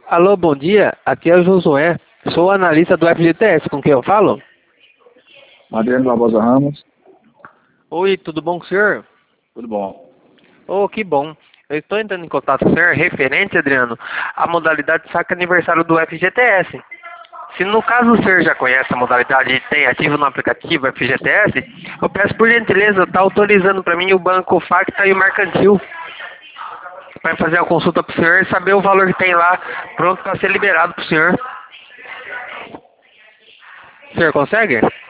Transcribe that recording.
Alô, bom dia. Aqui é o Josué. Sou analista do FGTS. Com quem eu falo? Adriano Barbosa Ramos, Oi, tudo bom com o senhor? tudo bom. Oh, que bom. Eu estou entrando em contato com o senhor referente, Adriano, à modalidade de saque aniversário do FGTS. Se no caso o senhor já conhece a modalidade e tem ativo no aplicativo FGTS, eu peço por gentileza, está autorizando para mim o Banco Facta e o Mercantil para fazer a consulta para o senhor e saber o valor que tem lá pronto para ser liberado para o senhor. O senhor consegue?